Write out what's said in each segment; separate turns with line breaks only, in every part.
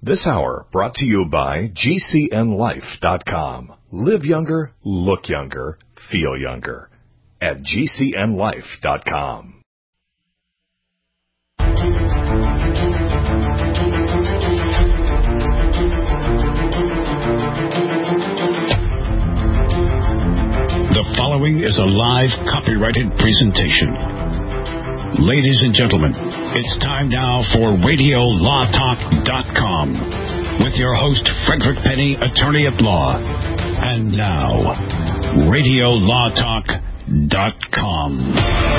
This hour brought to you by GCNLife.com. Live younger, look younger, feel younger. At GCNLife.com.
The following is a live copyrighted presentation. Ladies and gentlemen, it's time now for RadioLawTalk.com with your host, Frederick Penny, attorney at law. And now, RadioLawTalk.com.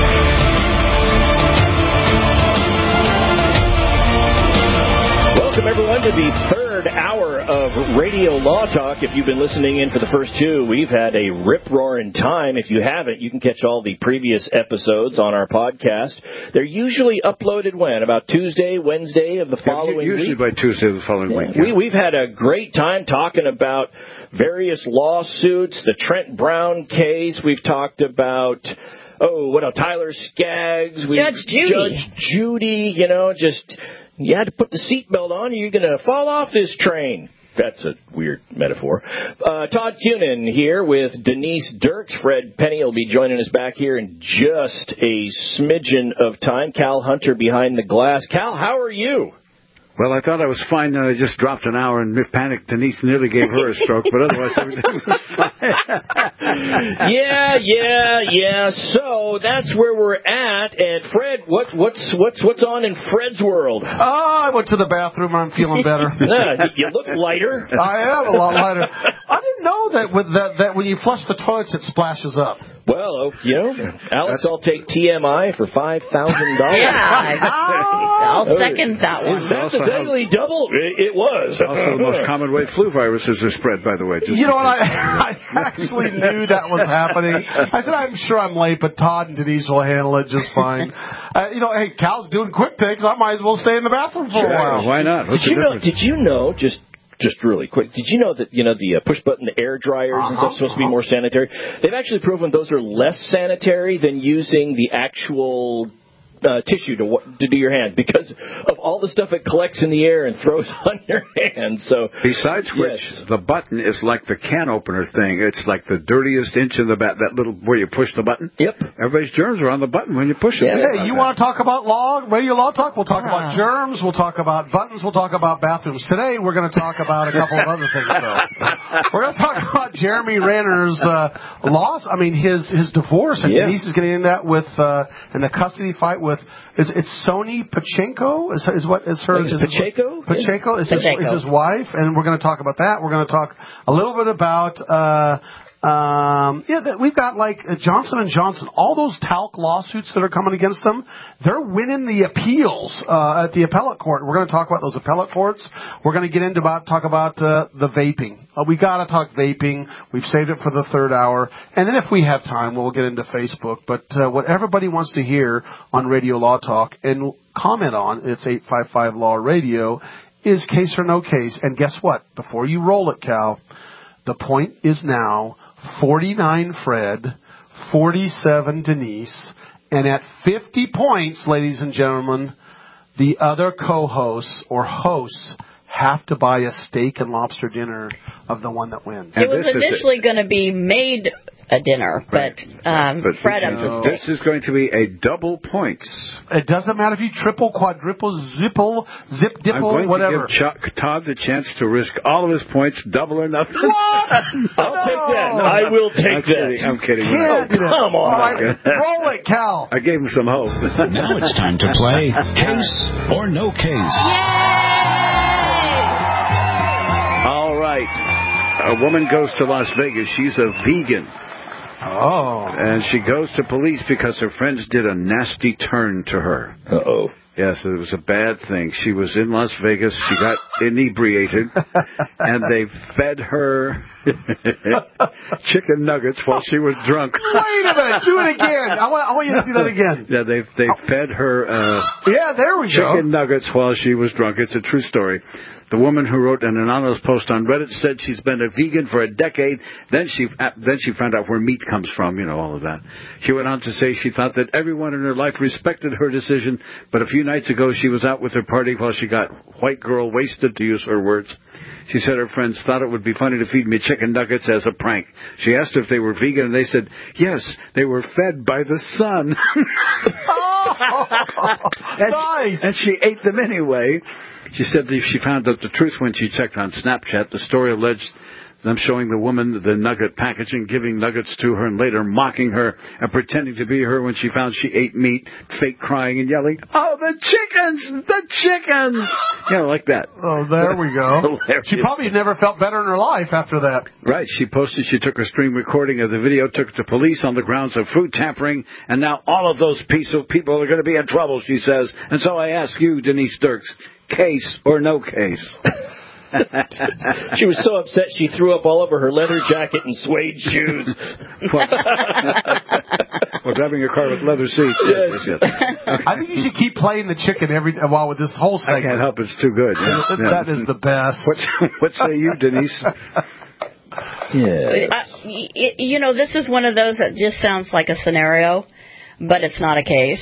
Welcome, everyone, to the third hour of Radio Law Talk. If you've been listening in for the first two, we've had a rip-roaring time. If you haven't, you can catch all the previous episodes on our podcast. They're usually uploaded when? About Tuesday, Wednesday of the following week?
Usually by Tuesday of the following week.
Yeah. We've had a great time talking about various lawsuits, the Trent Brown case. We've talked about... what else? Tyler Skaggs.
Judge
Judy, you had to put the seatbelt on or you're going to fall off this train. That's a weird metaphor. Todd Cunin here with Denise Dirks. Fred Penny will be joining us back here in just a smidgen of time. Cal Hunter behind the glass. Cal, how are you?
Well, I thought I was fine, and I just dropped an hour and panicked. Denise nearly gave her a stroke, but otherwise everything was fine.
Yeah. So that's where we're at. And Fred, what's on in Fred's world?
I went to the bathroom. I'm feeling better.
You look lighter.
I am a lot lighter. I didn't know that that when you flush the toilets, it splashes up.
Well, Alex, I'll take TMI for $5,000.
Yeah, I'll second that one.
That's a daily double. It was.
Also, the most common way flu viruses are spread, by the way.
You know what? I actually knew that was happening. I said, I'm sure I'm late, but Todd and Denise will handle it just fine. Hey, Cal's doing quick picks. I might as well stay in the bathroom for a while.
Why not?
Did you know, just really quick, did you know that, the push-button air dryers and stuff are supposed to be more sanitary? They've actually proven those are less sanitary than using the actual tissue to do your hand because of all the stuff it collects in the air and throws on your hand. So,
besides which, the button is like the can opener thing. It's like the dirtiest inch in the that little where you push the button.
Yep.
Everybody's germs are on the button when you push it.
Yeah. Hey, you want to talk about Radio Law Talk? We'll talk about germs. We'll talk about buttons. We'll talk about bathrooms. Today, we're going to talk about a couple of other things, though. We're going to talk about Jeremy Renner's loss. I mean, his divorce. And Denise is getting into that with in the custody fight with. It's Sony Pacheco? Is her?
Pacheco?
Pacheco is his wife, and we're going to talk about that. We're going to talk a little bit about we've got like Johnson & Johnson, all those talc lawsuits that are coming against them, they're winning the appeals at the appellate court. We're going to talk about those appellate courts. We're going to get into talk about the vaping. We got to talk vaping. We've saved it for the third hour. And then if we have time, we'll get into Facebook. But what everybody wants to hear on Radio Law Talk and comment on, it's 855 Law Radio, is case or no case. And guess what? Before you roll it, Cal, the point is now 49 Fred, 47 Denise, and at 50 points, ladies and gentlemen, the other co-hosts or hosts have to buy a steak and lobster dinner of the one that wins.
It was initially going to be made a dinner, but Fred up the steak.
This is going to be a double points.
It doesn't matter if you triple, quadruple, zip, dipple, whatever.
I'm going to give Todd the chance to risk all of his points, double or nothing.
What?
I'll take that. I will take that.
I'm kidding.
Come on.
All right, roll it, Cal.
I gave him some hope.
Now it's time to play Case or No Case.
All right. A woman goes to Las Vegas. She's a vegan.
Oh.
And she goes to police because her friends did a nasty turn to her.
Uh-oh.
Yes, it was a bad thing. She was in Las Vegas. She got inebriated, and they fed her chicken nuggets while she was drunk.
Wait a minute. Do it again. I want you to do that again.
Yeah, they fed her
there we go.
Chicken nuggets while she was drunk. It's a true story. The woman who wrote an anonymous post on Reddit said she's been a vegan for a decade. Then she found out where meat comes from, all of that. She went on to say she thought that everyone in her life respected her decision, but a few nights ago, she was out with her party while she got white girl wasted, to use her words. She said her friends thought it would be funny to feed me chicken nuggets as a prank. She asked if they were vegan, and they said, yes, they were fed by the sun.
Nice.
And she ate them anyway. She said that she found out the truth when she checked on Snapchat. The story alleged them showing the woman the nugget packaging, giving nuggets to her, and later mocking her and pretending to be her when she found she ate meat, fake crying and yelling, oh, the chickens! The chickens! You know, like that.
Oh, there we go. She probably never felt better in her life after that.
Right. She posted she took a screen recording of the video, took it to police on the grounds of food tampering, and now all of those people are going to be in trouble, she says. And so I ask you, Denise Dirks, case or no case?
She was so upset she threw up all over her leather jacket and suede shoes.
Well, driving a car with leather seats.
Yes.
I think you should keep playing the chicken every while with this whole segment.
I can't help it. It's too good.
That is the best.
What say you, Denise?
Yeah.
You know, this is one of those that just sounds like a scenario, but it's not a case.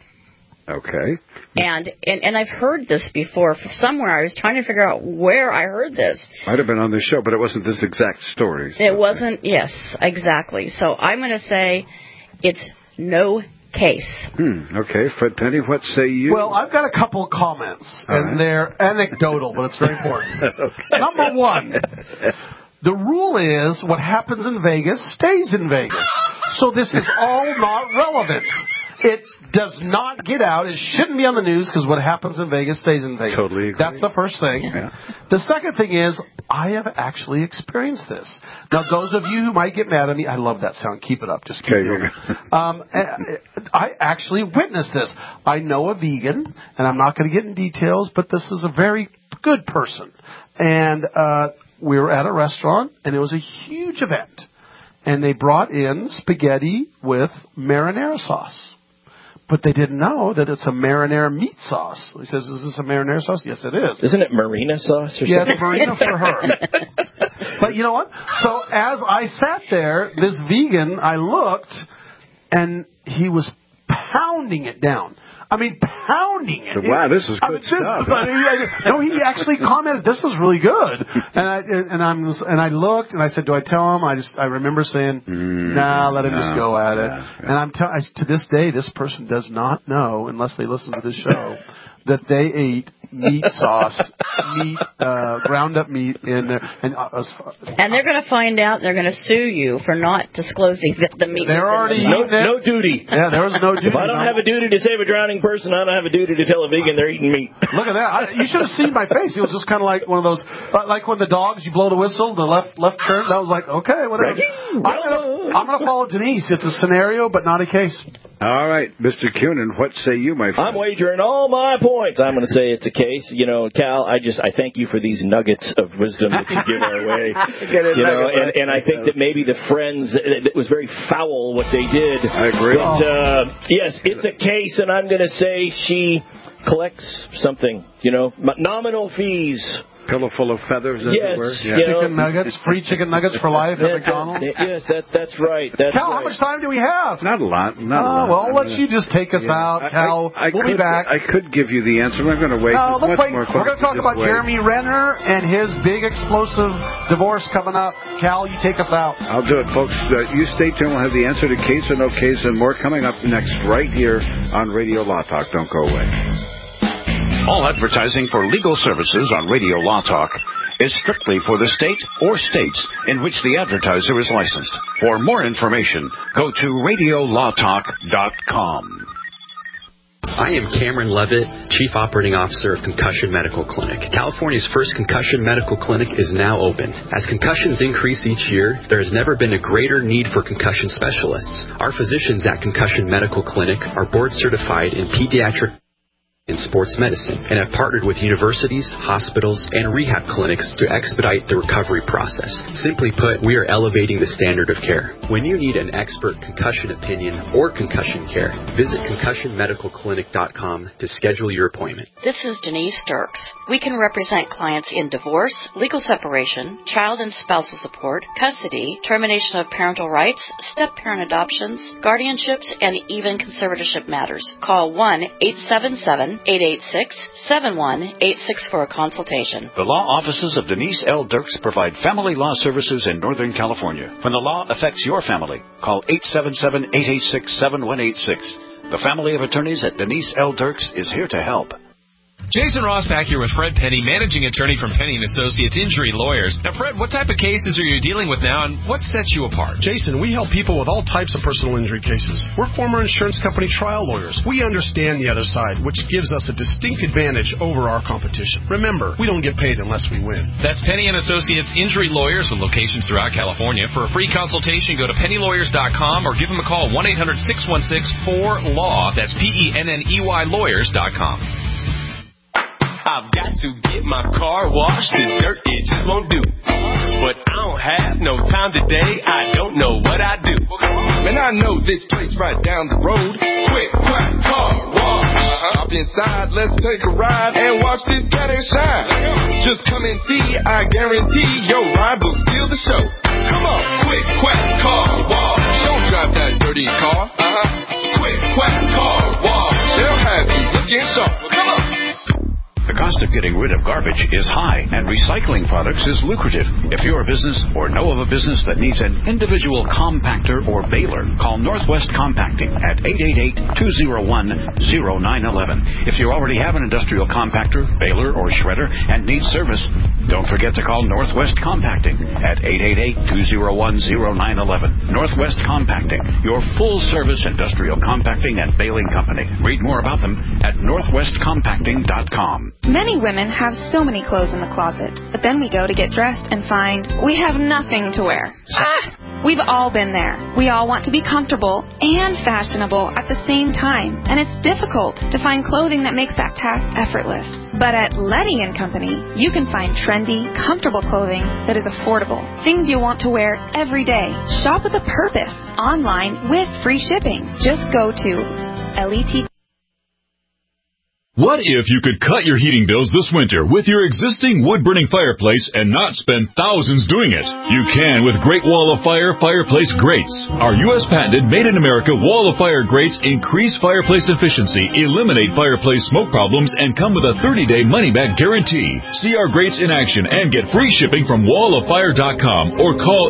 Okay.
And I've heard this before from somewhere. I was trying to figure out where I heard this.
Might have been on the show, but it wasn't this exact story. So.
It wasn't, yes, exactly. So I'm going to say it's no case.
Okay. Fred Penny, what say you?
Well, I've got a couple of comments, and they're anecdotal, but it's very important. Okay. Number one, the rule is what happens in Vegas stays in Vegas. So this is all not relevant. It does not get out. It shouldn't be on the news because what happens in Vegas stays in Vegas.
Totally agree.
That's the first thing.
Yeah.
The second thing is I have actually experienced this. Now, those of you who might get mad at me, I love that sound. Keep it up. Just keep it up. I actually witnessed this. I know a vegan, and I'm not going to get in details, but this is a very good person. And we were at a restaurant, and it was a huge event. And they brought in spaghetti with marinara sauce. But they didn't know that it's a marinara meat sauce. He says, is this a marinara sauce? Yes, it is.
Isn't it marina sauce or something?
Yeah, it's marina for her. But you know what? So as I sat there, this vegan, I looked, and he was pounding it down. I mean, pounding it.
Wow, this is good stuff.
No, he actually commented, "This is really good." And I looked and I said, "Do I tell him?" I remember saying, "Nah, let him just go at it." And I'm to this day, this person does not know, unless they listen to this show, that they ate meat sauce, ground up meat in there, and
they're going to find out. They're going to sue you for not disclosing that the meat.
They're already
no duty.
Yeah, there was no duty.
If I don't have a duty to save a drowning person, I don't have a duty to tell a vegan they're eating meat.
Look at that! You should have seen my face. It was just kind of like one of those, like when the dogs, you blow the whistle, the left turn. That was like, okay, whatever. I'm going to follow Denise. It's a scenario, but not a case.
All right, Mr. Cunin, what say you, my friend?
I'm wagering all my points. I'm going to say it's a case. You know, Cal, I thank you for these nuggets of wisdom that you give our way. And I think that maybe the friends, it was very foul what they did.
I agree.
But, yes, it's a case, and I'm going to say she collects something, nominal fees.
Pillow full of feathers, as
yes,
it were.
Yeah.
Chicken nuggets, free chicken nuggets for life at McDonald's.
Yes, that's right.
Cal, how much time do we have?
Not a lot.
Well, I'll let you just take us out, Cal. We'll be back.
I could give you the answer. I'm going to wait.
Let's wait. We're going to talk about Jeremy Renner and his big explosive divorce coming up. Cal, you take us out.
I'll do it, folks. You stay tuned. We'll have the answer to case or no case and more coming up next right here on Radio Law Talk. Don't go away.
All advertising for legal services on Radio Law Talk is strictly for the state or states in which the advertiser is licensed. For more information, go to radiolawtalk.com.
I am Cameron Levitt, Chief Operating Officer of Concussion Medical Clinic. California's first concussion medical clinic is now open. As concussions increase each year, there has never been a greater need for concussion specialists. Our physicians at Concussion Medical Clinic are board certified in pediatric in sports medicine and have partnered with universities, hospitals, and rehab clinics to expedite the recovery process. Simply put, we are elevating the standard of care. When you need an expert concussion opinion or concussion care, visit concussionmedicalclinic.com to schedule your appointment.
This is Denise Dirks. We can represent clients in divorce, legal separation, child and spousal support, custody, termination of parental rights, step-parent adoptions, guardianships, and even conservatorship matters. Call 1-877 1-888-671-8686 for a consultation.
The law offices of Denise L. Dirks provide family law services in Northern California. When the law affects your family, call 877-886-7186. The family of attorneys at Denise L. Dirks is here to help.
Jason Rosbach here with Fred Penny, managing attorney from Penny & Associates Injury Lawyers. Now, Fred, what type of cases are you dealing with now, and what sets you apart?
Jason, we help people with all types of personal injury cases. We're former insurance company trial lawyers. We understand the other side, which gives us a distinct advantage over our competition. Remember, we don't get paid unless we win.
That's Penny & Associates Injury Lawyers with locations throughout California. For a free consultation, go to pennylawyers.com or give them a call, 1-800-616-4LAW. That's PENNEY lawyers.com.
I've got to get my car washed. This dirt, it just won't do. But I don't have no time today. I don't know what I do. Man, I know this place right down the road. Quick, Quack Car Wash. Hop inside, let's take a ride and watch this cat and shine. Just come and see, I guarantee your ride will steal the show. Come on, Quick Quack Car Wash. Don't drive that dirty car. Quick Quack Car Wash. They'll have you looking sharp. Come on.
The cost of getting rid of garbage is high, and recycling products is lucrative. If you're a business or know of a business that needs an individual compactor or baler, call Northwest Compacting at 888-201-0911. If you already have an industrial compactor, baler, or shredder and need service, don't forget to call Northwest Compacting at 888-201-0911. Northwest Compacting, your full-service industrial compacting and baling company. Read more about them at northwestcompacting.com.
Many women have so many clothes in the closet, but then we go to get dressed and find we have nothing to wear. We've all been there. We all want to be comfortable and fashionable at the same time, and it's difficult to find clothing that makes that task effortless. But at Letty & Company, you can find trendy, comfortable clothing that is affordable. Things you want to wear every day. Shop with a purpose. Online with free shipping. Just go to LET.
What if you could cut your heating bills this winter with your existing wood-burning fireplace and not spend thousands doing it? You can with Great Wall of Fire fireplace grates. Our U.S. patented made-in-America Wall of Fire grates increase fireplace efficiency, eliminate fireplace smoke problems, and come with a 30-day money-back guarantee. See our grates in action and get free shipping from walloffire.com or call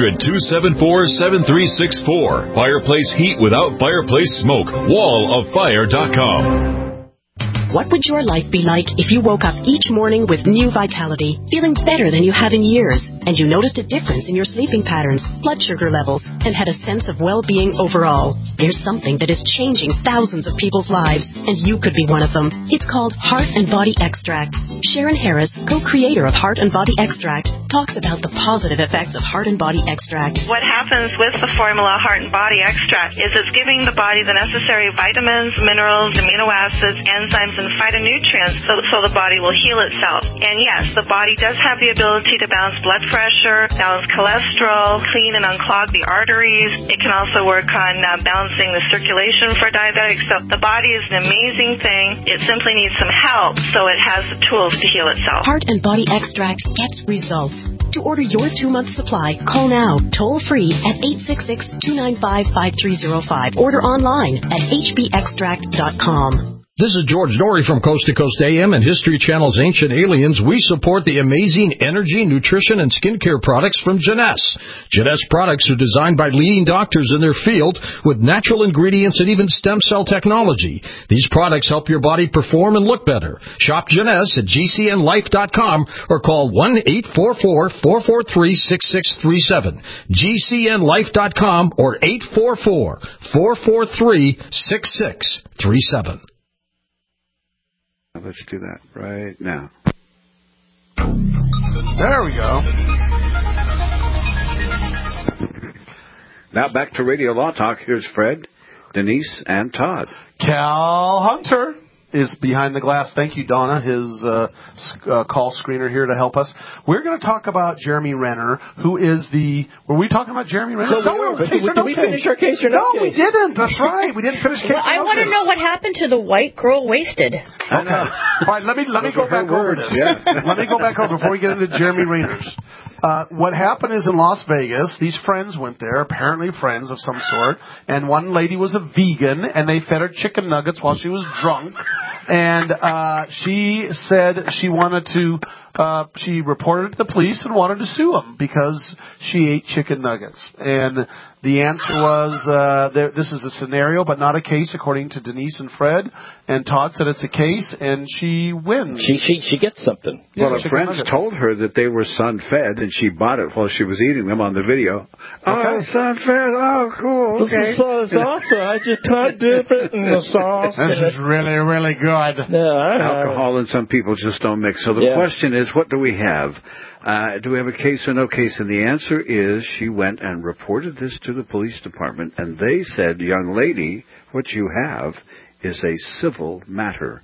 800-274-7364. Fireplace heat without fireplace smoke. walloffire.com.
What would your life be like if you woke up each morning with new vitality, feeling better than you have in years, and you noticed a difference in your sleeping patterns, blood sugar levels, and had a sense of well-being overall? There's something that is changing thousands of people's lives, and you could be one of them. It's called Heart and Body Extract. Sharon Harris, co-creator of Heart and Body Extract, talks about the positive effects of Heart and Body Extract.
What happens with the formula Heart and Body Extract is it's giving the body the necessary vitamins, minerals, amino acids, enzymes, and phytonutrients so the body will heal itself. And yes, the body does have the ability to balance blood pressure, balance cholesterol, clean and unclog the arteries. It can also work on balancing the circulation for diabetics. So the body is an amazing thing. It simply needs some help so it has the tools to heal itself. Heart and Body Extract gets results. To order your 2-month supply, call now, toll-free at 866-295-5305. Order online at hbextract.com.
This is George Norrie from Coast to Coast AM and History Channel's Ancient Aliens. We support the amazing energy, nutrition, and skincare products from Jeunesse. Jeunesse products are designed by leading doctors in their field with natural ingredients and even stem cell technology. These products help your body perform and look better. Shop Jeunesse at gcnlife.com or call 1-844-443-6637. gcnlife.com or 844-443-6637.
Let's do that right now.
There we go.
Now back to Radio Law Talk. Here's Fred, Denise, and Todd.
Cal Hunter is behind the glass. Thank you, Donna, his call screener here to help us. We're going to talk about Jeremy Renner, who is the... Were we talking about Jeremy Renner?
No, did we finish our case or no?
No, we didn't. That's right. We didn't finish case.
Well, I want to know what happened to the white girl wasted.
Okay. All right, let me go back over this. Yeah. Let me go back over before we get into Jeremy Renner's. What happened is in Las Vegas, these friends went there, apparently friends of some sort, and one lady was a vegan, and they fed her chicken nuggets while she was drunk. And she said she wanted to. She reported to the police and wanted to sue him because she ate chicken nuggets. And the answer was this is a scenario, but not a case, according to Denise and Fred. And Todd said it's a case, and she wins.
She gets something.
Well, her friends told her that they were sun-fed, and she bought it while she was eating them on the video. Oh, sun-fed. Oh, cool. Okay.
This is sauce. I just can't dip it in the sauce.
This is really, really good.
Alcohol and some people just don't mix. So the question is, what do we have? Do we have a case or no case? And the answer is she went and reported this to the police department, and they said, young lady, what you have is a civil matter.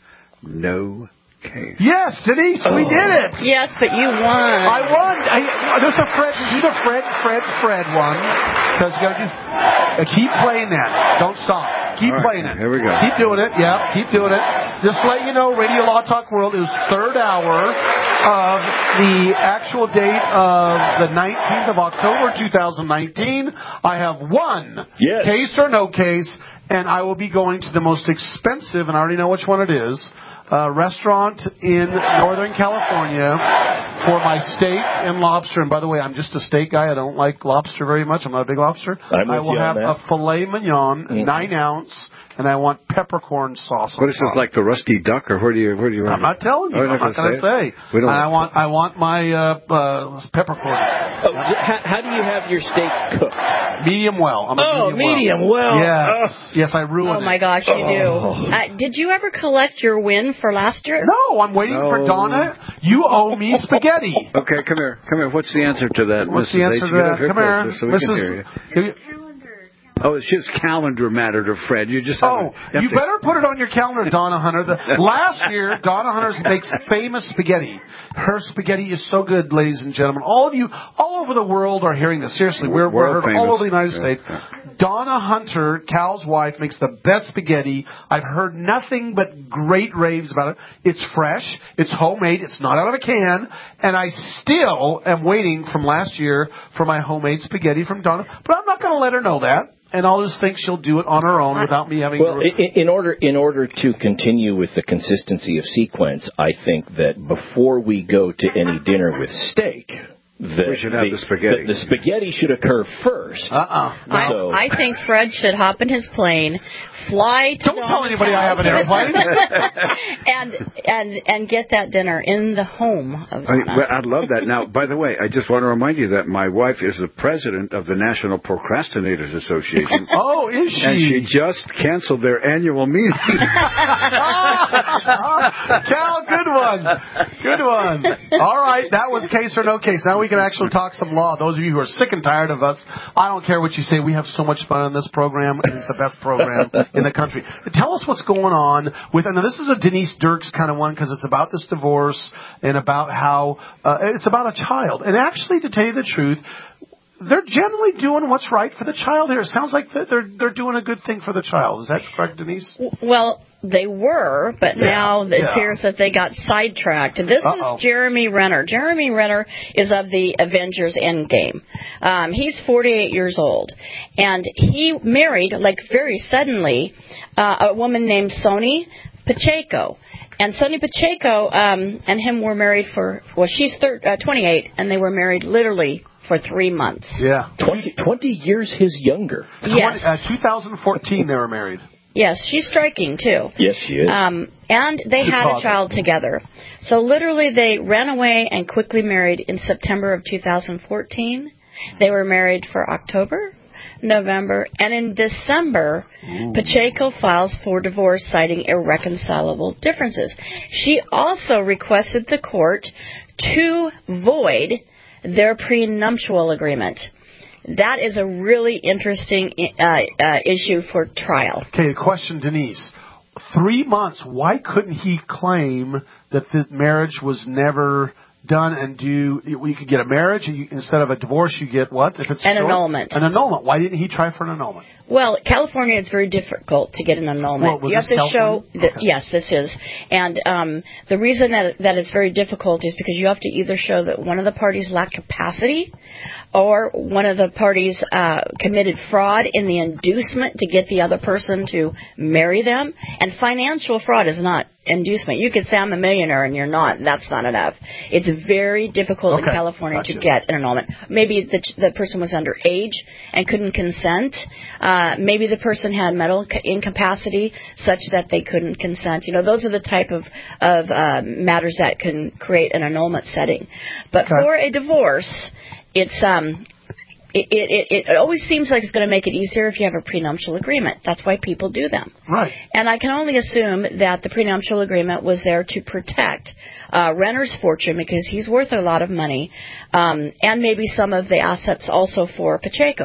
No case.
Yes, Denise, we did it.
Yes, but you won.
I won. There's a Fred. Do the Fred one. Because you got to keep playing that. Don't stop. Keep playing it.
Here we go.
Keep doing it. Yeah, keep doing it. Just to let you know, Radio Law Talk World is third hour of the actual date of the 19th of October, 2019. I have one case or no case, and I will be going to the most expensive, and I already know which one it is, restaurant in Northern California for my steak and lobster. And by the way, I'm just a steak guy. I don't like lobster very much. I'm not a big lobster. I will have a filet mignon, 9 ounce, and I want peppercorn sauce.
What is this, like the rusty duck, or where do you?
I'm not telling you. I'm not going to say. And I want my peppercorn.
Oh, how do you have your steak cooked?
Medium well.
Medium well.
Yes. Yes, I ruined it.
Oh my gosh, you do. Did you ever collect your win for last year?
No, I'm waiting for Donna. You owe me spaghetti.
Okay, come here. What's the answer to that,
What's
Mrs.
the answer to that? Come here,
so we can hear you. Oh, it's just calendar matter to Fred. You just
you better put it on your calendar, Donna Hunter. Last year, Donna Hunter makes famous spaghetti. Her spaghetti is so good, ladies and gentlemen. All of you, all over the world are hearing this. Seriously, we're heard all over the United States. Donna Hunter, Cal's wife, makes the best spaghetti. I've heard nothing but great raves about it. It's fresh. It's homemade. It's not out of a can. And I still am waiting from last year for my homemade spaghetti from Donna. But I'm not going to let her know that. And I'll just think she'll do it on her own without me having to...
In order to continue with the consistency of sequence, I think that before we go to any dinner with steak...
we should have the spaghetti.
The spaghetti should occur first.
I think Fred should hop in his plane, fly to
Don't tell anybody I have an airplane.
and get that dinner in the home of Donna.
I'd love that. Now, by the way, I just want to remind you that my wife is the president of the National Procrastinators Association.
Oh, is she?
And she just canceled their annual meeting.
Cal, good one. Good one. All right, that was case or no case. Now we can actually talk some law. Those of you who are sick and tired of us, I don't care what you say. We have so much fun on this program. It's the best program in the country. Tell us what's going on with, and this is a Denise Dirks kind of one because it's about this divorce and about how it's about a child. And actually, to tell you the truth, they're generally doing what's right for the child here. It sounds like they're doing a good thing for the child. Is that correct, Denise?
Well, they were, but now it appears that they got sidetracked. This is Jeremy Renner. Jeremy Renner is of the Avengers Endgame. He's 48 years old, and he married, like very suddenly, a woman named Sony Pacheco. And Sonny Pacheco and him were married she's 28, and they were married literally for 3 months.
Yeah.
20 years his younger.
Yes.
2014 they were married.
Yes, she's striking, too.
Yes, she is.
And they had a child together. So literally they ran away and quickly married in September of 2014. They were married for October, November, and in December, Pacheco files for divorce citing irreconcilable differences. She also requested the court to void their prenuptial agreement. That is a really interesting issue for trial.
Okay, question, Denise. 3 months, why couldn't he claim that the marriage was never done and you could get a marriage, and instead of a divorce, you get what? If it's
an annulment.
An annulment. Why didn't he try for an annulment?
Well, California, it's very difficult to get an annulment.
Well,
you have to show that, yes, this is. And the reason that it's very difficult is because you have to either show that one of the parties lacked capacity or one of the parties committed fraud in the inducement to get the other person to marry them. And financial fraud is not inducement. You could say I'm a millionaire and you're not. That's not enough. It's very difficult in California to get an annulment. Maybe the person was underage and couldn't consent. Maybe the person had mental incapacity such that they couldn't consent. You know, those are the type of matters that can create an annulment setting. But for a divorce, it's it always seems like it's going to make it easier if you have a prenuptial agreement. That's why people do them.
Right.
And I can only assume that the prenuptial agreement was there to protect Renner's fortune because he's worth a lot of money, and maybe some of the assets also for Pacheco.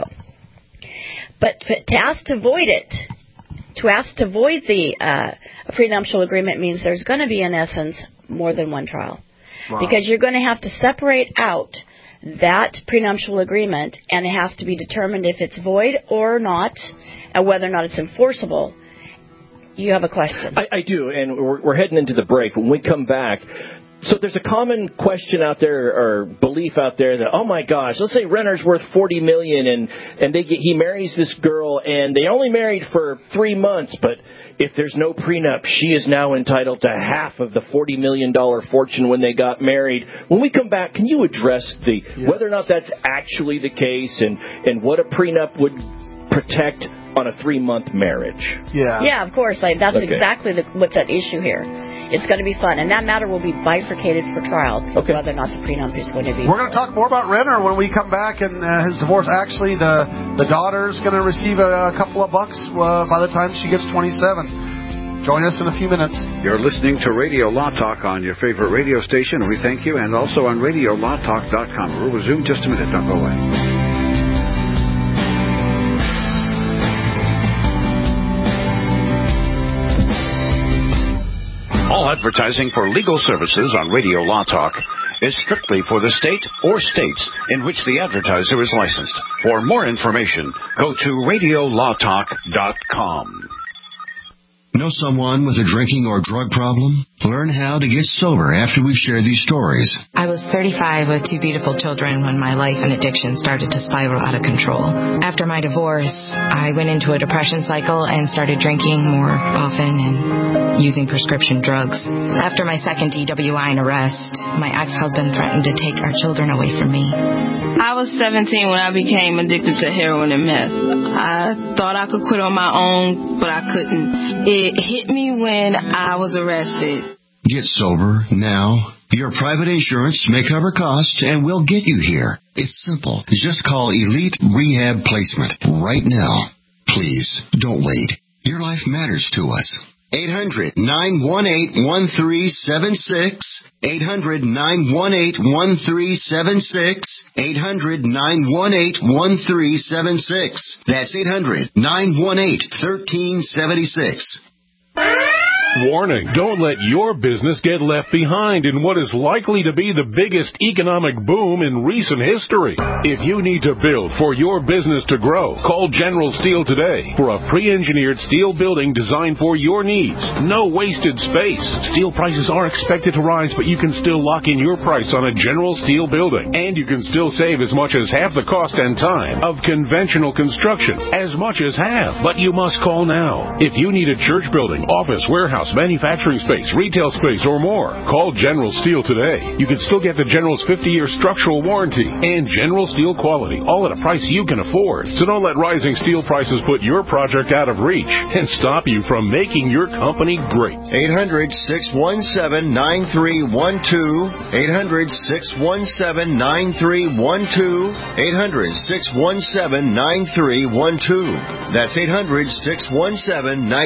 But to ask to void it, to ask to void the prenuptial agreement means there's going to be, in essence, more than one trial. Wow. Because you're going to have to separate out that prenuptial agreement, and it has to be determined if it's void or not, and whether or not it's enforceable. You have a question.
I do, and we're heading into the break. When we come back, so there's a common question out there, or belief out there, that, oh my gosh, let's say Renner's worth $40 million, and he marries this girl, and they only married for 3 months, but if there's no prenup, she is now entitled to half of the $40 million fortune when they got married. When we come back, can you address whether or not that's actually the case, and what a prenup would protect on a 3-month marriage?
Yeah, of course. That's exactly what's at issue here. It's going to be fun, and that matter will be bifurcated for trial, whether or not the prenup is going to be.
We're going to talk more about Renner when we come back, and his divorce. Actually, the daughter's going to receive a couple of bucks by the time she gets 27. Join us in a few minutes.
You're listening to Radio Law Talk on your favorite radio station. We thank you, and also on RadioLawTalk.com. We'll resume just a minute. Don't go away.
All advertising for legal services on Radio Law Talk is strictly for the state or states in which the advertiser is licensed. For more information, go to RadioLawTalk.com.
Know someone with a drinking or drug problem? Learn how to get sober after we share these stories.
I was 35 with 2 beautiful children when my life and addiction started to spiral out of control. After my divorce, I went into a depression cycle and started drinking more often and using prescription drugs. After my second DWI and arrest, my ex-husband threatened to take our children away from me.
I was 17 when I became addicted to heroin and meth. I thought I could quit on my own, but I couldn't. It hit me when I was arrested.
Get sober now. Your private insurance may cover costs and we'll get you here. It's simple. Just call Elite Rehab Placement right now. Please, don't wait. Your life matters to us. 800-918-1376. 800-918-1376. 800-918-1376. That's 800-918-1376.
Warning, don't let your business get left behind in what is likely to be the biggest economic boom in recent history. If you need to build for your business to grow, call General Steel today for a pre-engineered steel building designed for your needs. No wasted space. Steel prices are expected to rise, but you can still lock in your price on a General Steel building. And you can still save as much as half the cost and time of conventional construction. As much as half. But you must call now. If you need a church building, office, warehouse, manufacturing space, retail space, or more, call General Steel today. You can still get the General's 50-year structural warranty and General Steel quality, all at a price you can afford. So don't let rising steel prices put your project out of reach and stop you from making your company great.
800-617-9312. 800-617-9312. 800-617-9312. That's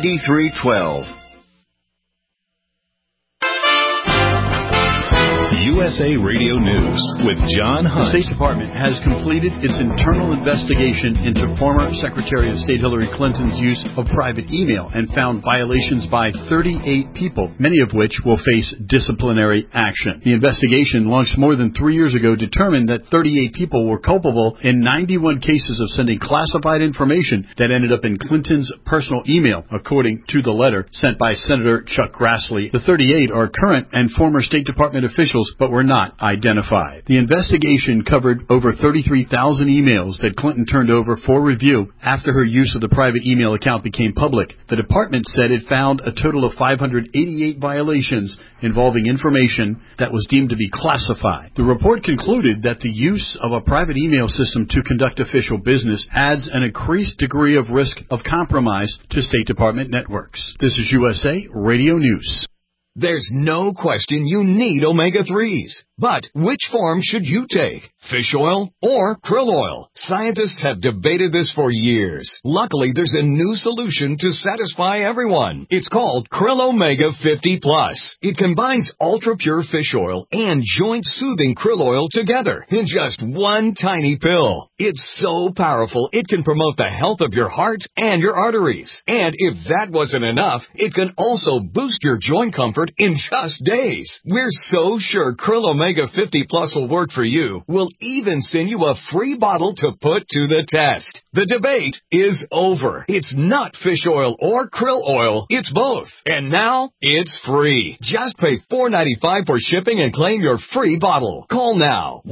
800-617-9312.
USA Radio News with John Hunt.
The State Department has completed its internal investigation into former Secretary of State Hillary Clinton's use of private email and found violations by 38 people, many of which will face disciplinary action. The investigation, launched more than 3 years ago, determined that 38 people were culpable in 91 cases of sending classified information that ended up in Clinton's personal email, according to the letter sent by Senator Chuck Grassley. The 38 are current and former State Department officials, but were not identified. The investigation covered over 33,000 emails that Clinton turned over for review after her use of the private email account became public. The department said it found a total of 588 violations involving information that was deemed to be classified. The report concluded that the use of a private email system to conduct official business adds an increased degree of risk of compromise to State Department networks. This is USA Radio News.
There's no question you need omega-3s. But which form should you take? Fish oil or krill oil? Scientists have debated this for years. Luckily, there's a new solution to satisfy everyone. It's called Krill Omega 50 Plus. It combines ultra-pure fish oil and joint-soothing krill oil together in just one tiny pill. It's so powerful, it can promote the health of your heart and your arteries. And if that wasn't enough, it can also boost your joint comfort in just days. We're so sure Krill Omega 50 Plus will work for you. We'll even send you a free bottle to put to the test. The debate is over. It's not fish oil or krill oil. It's both. And now, it's free. Just pay $4.95 for shipping and claim your free bottle. Call now.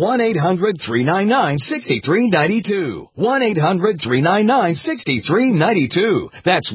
1-800-399-6392. 1-800-399-6392. That's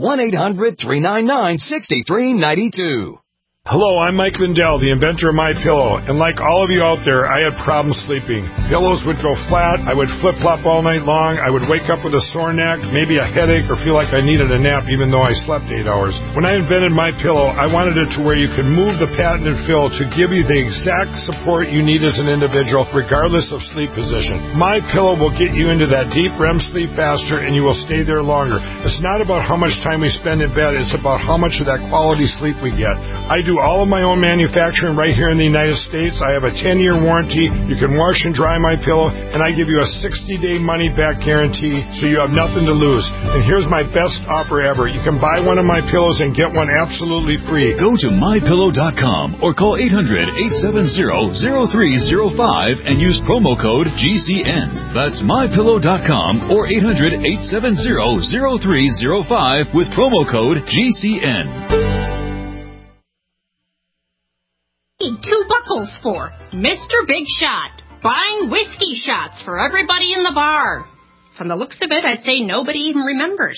1-800-399-6392.
Hello, I'm Mike Lindell, the inventor of MyPillow, and like all of you out there, I had problems sleeping. Pillows would go flat, I would flip-flop all night long, I would wake up with a sore neck, maybe a headache, or feel like I needed a nap even though I slept 8 hours. When I invented MyPillow, I wanted it to where you could move the patented fill to give you the exact support you need as an individual, regardless of sleep position. MyPillow will get you into that deep REM sleep faster, and you will stay there longer. It's not about how much time we spend in bed, it's about how much of that quality sleep we get. I do all of my own manufacturing right here in the United States. I have a 10-year warranty. You can wash and dry my pillow, and I give you a 60-day money-back guarantee, so you have nothing to lose. And here's my best offer ever. You can buy one of my pillows and get one absolutely free.
Go to MyPillow.com or call 800-870-0305 and use promo code GCN. That's MyPillow.com or 800-870-0305 with promo code GCN.
$2 for Mr. Big Shot, buying whiskey shots for everybody in the bar. From the looks of it, I'd say nobody even remembers.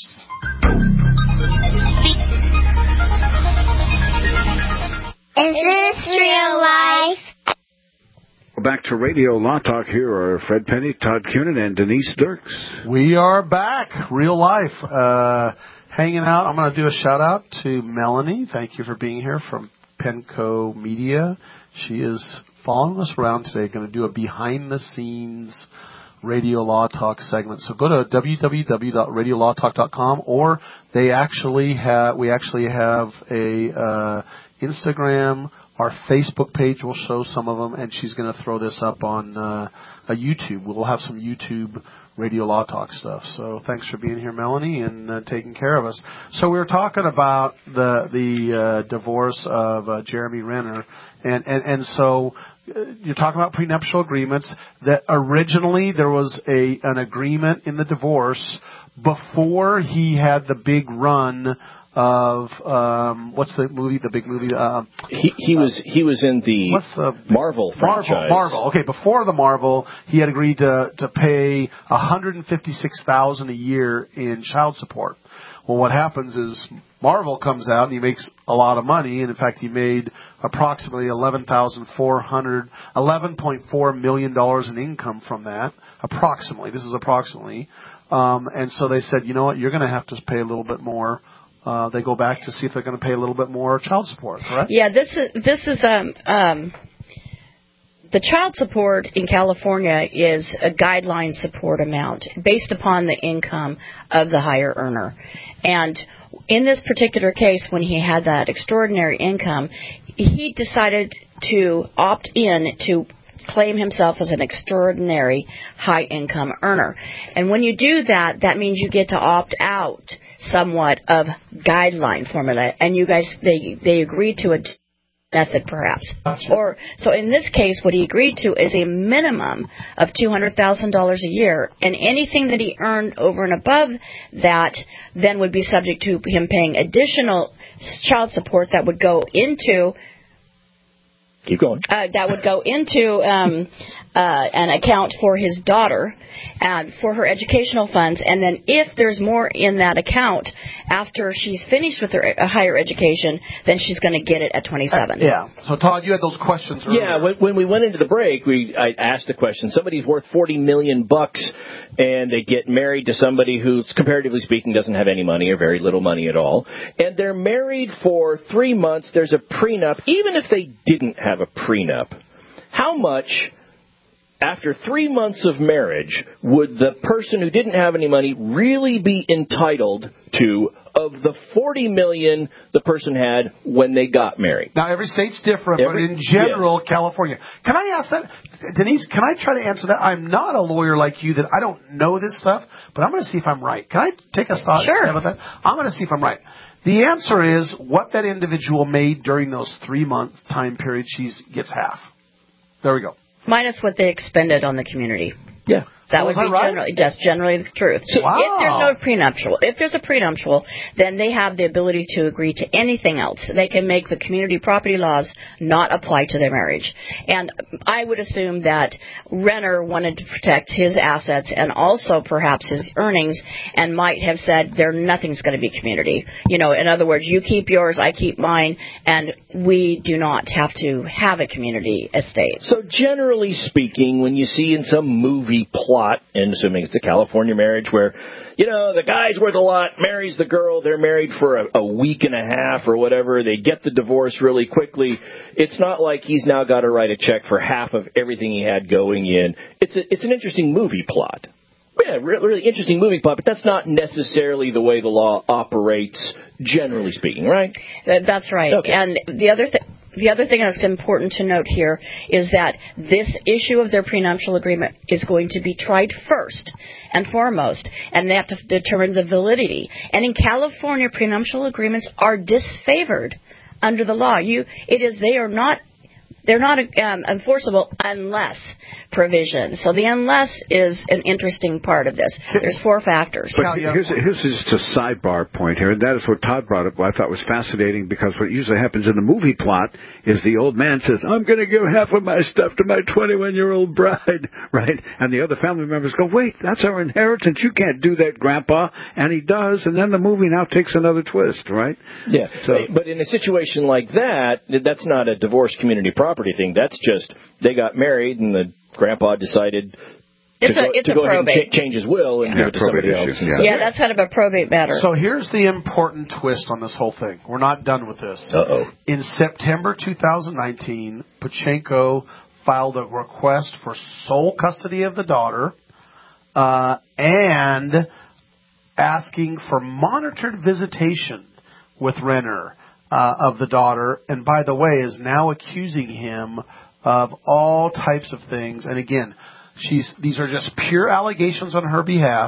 Is this real life?
Back to Radio Law Talk. Here are Fred Penny, Todd Cunin, and Denise Dirks.
We are back. Real life. Hanging out. I'm going to do a shout out to Melanie. Thank you for being here from Penco Media. She is following us around today, going to do a behind-the-scenes Radio Law Talk segment. So go to www.radiolawtalk.com, or we actually have a Instagram. Our Facebook page will show some of them, and she's going to throw this up on a YouTube. We'll have some YouTube Radio Law Talk stuff. So thanks for being here, Melanie, and taking care of us. So we were talking about the divorce of Jeremy Renner, and so you're talking about prenuptial agreements. That originally there was an agreement in the divorce before he had the big run of what's the movie? The big movie.
He was in the Marvel franchise.
Marvel. Okay, before the Marvel, he had agreed to pay $156,000 a year in child support. Well, what happens is Marvel comes out and he makes a lot of money, and in fact, he made approximately $11.4 million in income from that. Approximately. This is approximately. And so they said, you know what? You're going to have to pay a little bit more. They go back to see if they're going to pay a little bit more child support, correct?
Yeah, this is the child support in California is a guideline support amount based upon the income of the higher earner. And in this particular case, when he had that extraordinary income, he decided to opt in to claim himself as an extraordinary high-income earner. And when you do that, that means you get to opt out somewhat of guideline formula. And you guys, they agreed to a method, perhaps. Or so in this case, what he agreed to is a minimum of $200,000 a year, and anything that he earned over and above that then would be subject to him paying additional child support that would go into.
Keep going.
That would go into an account for his daughter and for her educational funds. And then if there's more in that account after she's finished with her higher education, then she's going to get it at 27.
Yeah. So, Todd, you had those questions earlier.
Yeah, when we went into the break, I asked the question, somebody's worth $40 million and they get married to somebody who's, comparatively speaking, doesn't have any money or very little money at all, and they're married for 3 months, there's a prenup. Even if they didn't have a prenup, how much, after 3 months of marriage, would the person who didn't have any money really be entitled to of the $40 million the person had when they got married?
Now, every state's different, but in general, yes. California. Can I ask that? Denise, can I try to answer that? I'm not a lawyer like you that I don't know this stuff, but I'm going to see if I'm right. Can I take a stab at that? I'm going to see if I'm right. The answer is what that individual made during those 3 month time period, she gets half. There we go.
Minus what they expended on the community.
Yeah.
That would be generally the truth. So if there's a prenuptial, then they have the ability to agree to anything else. They can make the community property laws not apply to their marriage. And I would assume that Renner wanted to protect his assets and also perhaps his earnings, and might have said nothing's going to be community. In other words, you keep yours, I keep mine, and we do not have to have a community estate.
So generally speaking, when you see in some movie plot, and assuming it's a California marriage where, the guy's worth a lot, marries the girl, they're married for a week and a half or whatever, they get the divorce really quickly. It's not like he's now got to write a check for half of everything he had going in. It's an interesting movie plot. Yeah, really interesting movie plot, but that's not necessarily the way the law operates, generally speaking, right?
That's right. Okay. And the other thing that's important to note here is that this issue of their prenuptial agreement is going to be tried first and foremost, and they have to determine the validity. And in California, prenuptial agreements are disfavored under the law. They're not enforceable unless provision. So the unless is an interesting part of this. There's 4 factors.
But here's just a sidebar point here, and that is what Todd brought up, what I thought was fascinating, because what usually happens in the movie plot is the old man says, I'm going to give half of my stuff to my 21-year-old bride, right? And the other family members go, wait, that's our inheritance. You can't do that, Grandpa. And he does, and then the movie now takes another twist, right?
Yeah, but in a situation like that, that's not a divorce community property thing. That's just they got married and the grandpa decided to go ahead and change his will and give it to somebody else.
Yeah, that's kind of a probate matter.
So here's the important twist on this whole thing. We're not done with this.
Uh-oh.
In September 2019, Pachenko filed a request for sole custody of the daughter and asking for monitored visitation with Renner of the daughter, and by the way, is now accusing him of all types of things. And again, these are just pure allegations on her behalf.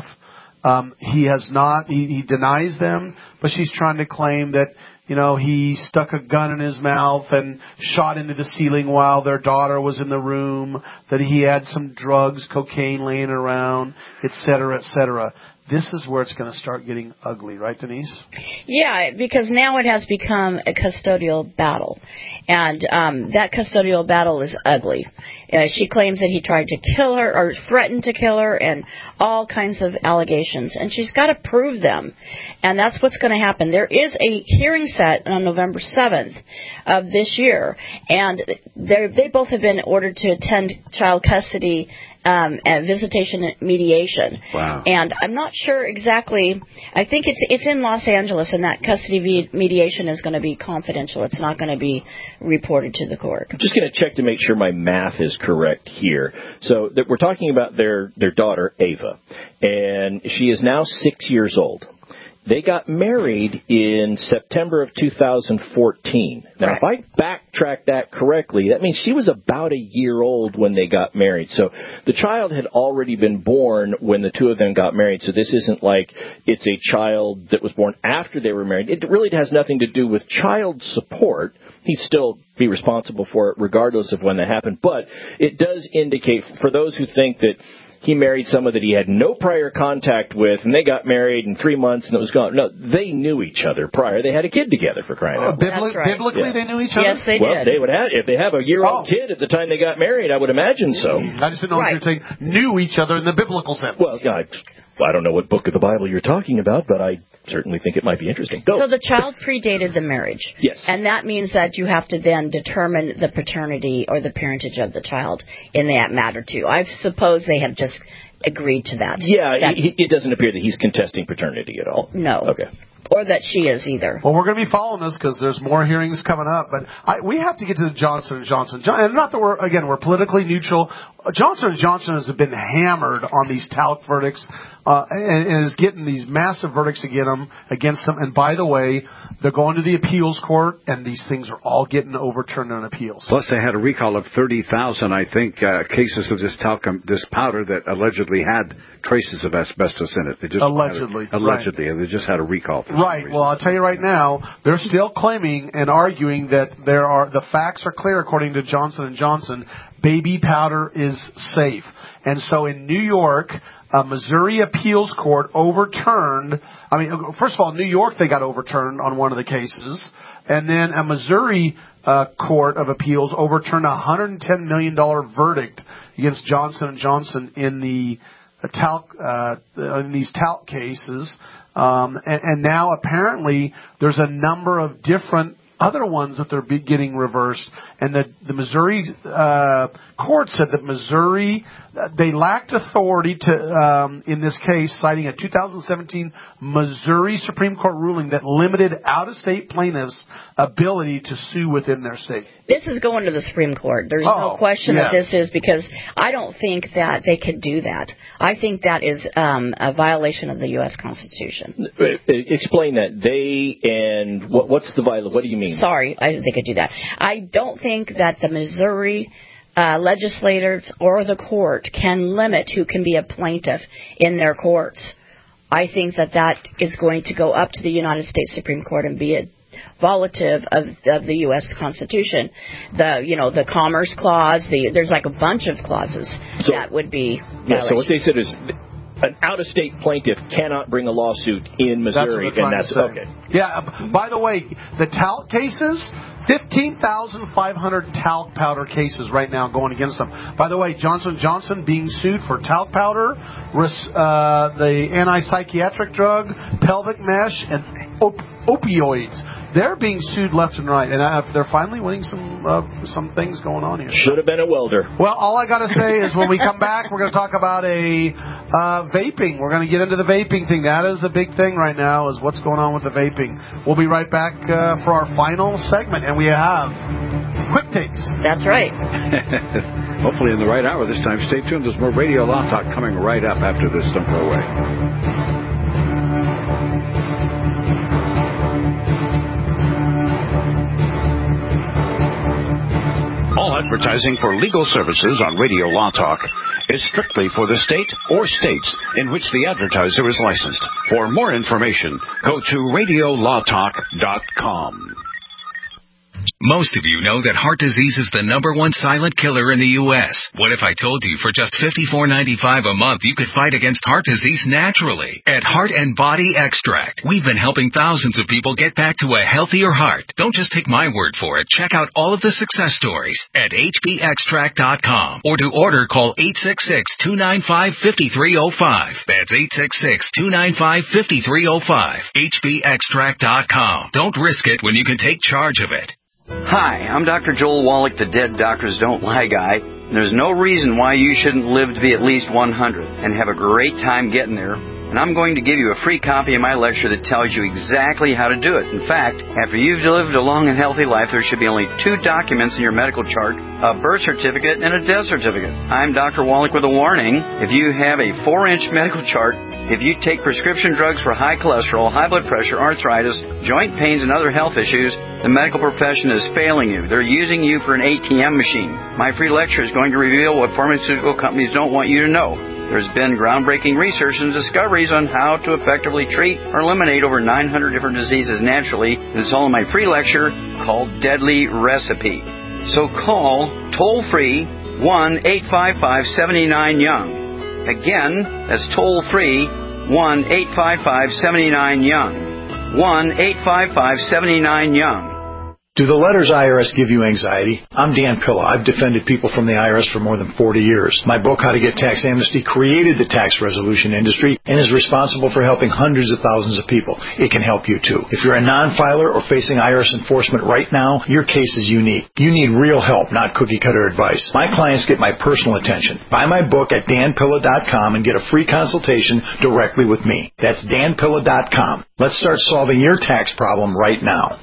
He denies them, but she's trying to claim that, he stuck a gun in his mouth and shot into the ceiling while their daughter was in the room, that he had some drugs, cocaine laying around, et cetera, et cetera. This is where it's going to start getting ugly, right, Denise?
Yeah, because now it has become a custodial battle. And that custodial battle is ugly. She claims that he tried to kill her or threatened to kill her and all kinds of allegations. And she's got to prove them. And that's what's going to happen. There is a hearing set on November 7th of this year. And they both have been ordered to attend child custody and visitation and mediation.
Wow.
And I'm not sure exactly. I think it's in Los Angeles, and that custody mediation is going to be confidential. It's not going to be reported to the court.
I'm just going to check to make sure my math is correct here. So we're talking about their daughter, Ava, and she is now 6 years old. They got married in September of 2014. Now, if I backtrack that correctly, that means she was about a year old when they got married. So the child had already been born when the two of them got married. So this isn't like it's a child that was born after they were married. It really has nothing to do with child support. He'd still be responsible for it regardless of when that happened. But it does indicate, for those who think that he married someone that he had no prior contact with, and they got married in 3 months and it was gone. No, they knew each other prior. They had a kid together, for crying out loud.
Biblically, they knew each other?
Yes, they
did. They would have, if they have a year-old kid at the time they got married, I would imagine so.
I just didn't know what you were saying. Knew each other in the biblical sense.
Well, I don't know what book of the Bible you're talking about, but I certainly think it might be interesting. Go.
So the child predated the marriage.
Yes.
And that means that you have to then determine the paternity or the parentage of the child in that matter, too. I suppose they have just agreed to that.
Yeah, it doesn't appear that he's contesting paternity at all.
No.
Okay.
Or that she is either.
Well, we're going to be following this because there's more hearings coming up. But we have to get to the Johnson & Johnson. And not that we're politically neutral. Johnson & Johnson has been hammered on these talc verdicts and is getting these massive verdicts against them. And by the way, they're going to the appeals court, and these things are all getting overturned on appeals.
Plus, they had a recall of 30,000, I think, cases of this talcum, this powder that allegedly had traces of asbestos in it. They just
allegedly.
They just had a recall.
Right. Well, I'll tell you right now, they're still claiming and arguing that the facts are clear according to Johnson & Johnson. Baby powder is safe. And so in New York, a Missouri appeals court overturned, first of all, New York, they got overturned on one of the cases. And then a Missouri court of appeals overturned a $110 million verdict against Johnson & Johnson in the in these talc cases. And now apparently there's a number of different other ones that they're getting reversed. And the Missouri court said that Missouri, they lacked authority to, in this case, citing a 2017 Missouri Supreme Court ruling that limited out-of-state plaintiffs' ability to sue within their state.
This is going to the Supreme Court. There's no question that this is, because I don't think that they could do that. I think that is a violation of the U.S. Constitution.
Explain that. What's the violation? What do you mean?
Sorry, I didn't think I'd do that. I don't think that the Missouri legislators or the court can limit who can be a plaintiff in their courts. I think that is going to go up to the United States Supreme Court and be a violative of the U.S. Constitution. The Commerce Clause, there's like a bunch of clauses that would be violations.
Yeah, so what they said is an out-of-state plaintiff cannot bring a lawsuit in Missouri.
That's okay. Yeah, by the way, the talc cases, 15,500 talc powder cases right now going against them. By the way, Johnson & Johnson being sued for talc powder, the anti-psychiatric drug, pelvic mesh, and opioids. They're being sued left and right, and they're finally winning some things going on here.
Should have been a welder.
Well, all I got to say is when we come back, we're going to talk about vaping. We're going to get into the vaping thing. That is a big thing right now, is what's going on with the vaping. We'll be right back for our final segment, and we have Quick Takes.
That's right.
Hopefully in the right hour this time. Stay tuned. There's more Radio Law Talk coming right up after this. Don't go away.
All advertising for legal services on Radio Law Talk is strictly for the state or states in which the advertiser is licensed. For more information, go to radiolawtalk.com.
Most of you know that heart disease is the #1 silent killer in the U.S. What if I told you for just $54.95 a month you could fight against heart disease naturally? At Heart and Body Extract, we've been helping thousands of people get back to a healthier heart. Don't just take my word for it. Check out all of the success stories at hbextract.com. Or to order, call 866-295-5305. That's 866-295-5305. hbextract.com. Don't risk it when you can take charge of it.
Hi, I'm Dr. Joel Wallach, the Dead Doctors Don't Lie guy. There's no reason why you shouldn't live to be at least 100 and have a great time getting there and I'm going to give you a free copy of my lecture that tells you exactly how to do it. In fact, after you've lived a long and healthy life, there should be only 2 documents in your medical chart, a birth certificate and a death certificate. I'm Dr. Wallach with a warning. If you have a 4-inch medical chart, if you take prescription drugs for high cholesterol, high blood pressure, arthritis, joint pains, and other health issues, the medical profession is failing you. They're using you for an ATM machine. My free lecture is going to reveal what pharmaceutical companies don't want you to know. There's been groundbreaking research and discoveries on how to effectively treat or eliminate over 900 different diseases naturally. And it's all in my free lecture called Deadly Recipe. So call toll-free 1-855-79-YOUNG. Again, that's toll-free 1-855-79-YOUNG. 1-855-79-YOUNG.
Do the letters IRS give you anxiety? I'm Dan Pilla. I've defended people from the IRS for more than 40 years. My book, How to Get Tax Amnesty, created the tax resolution industry and is responsible for helping hundreds of thousands of people. It can help you, too. If you're a non-filer or facing IRS enforcement right now, your case is unique. You need real help, not cookie-cutter advice. My clients get my personal attention. Buy my book at danpilla.com and get a free consultation directly with me. That's danpilla.com. Let's start solving your tax problem right now.